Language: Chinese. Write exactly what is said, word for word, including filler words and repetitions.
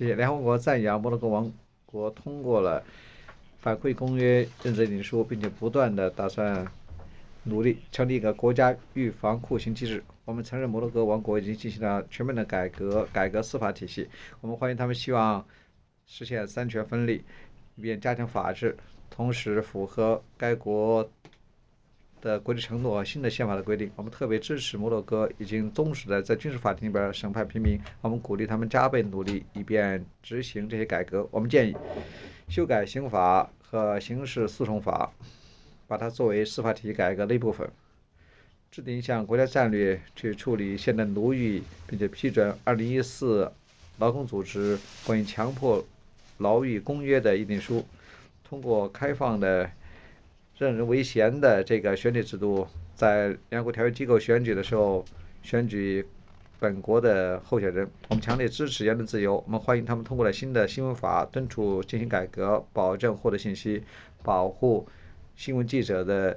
谢谢。联合国赞扬摩洛哥王国通过了反馈公约认证领书，并且不断的打算努力成立一个国家预防酷刑机制。我们承认摩洛哥王国已经进行了全面的改革，改革司法体系。我们欢迎他们希望实现三权分立，以便加强法治，同时符合该国的国际承诺和新的宪法的规定。我们特别支持摩洛哥已经终止的在军事法庭里边审判平民，我们鼓励他们加倍努力，以便执行这些改革。我们建议修改刑法和刑事诉讼法，把它作为司法体系改革的一部分，制定一项国家战略去处理现代奴役，并且批准二零一四劳工组织关于强迫劳役公约的议定书，通过开放的、任人唯贤的这个选举制度，在联合国条约机构选举的时候选举本国的候选人。我们强烈支持言论自由，我们欢迎他们通过了新的新闻法，敦促进行改革，保证获得信息，保护新闻记者的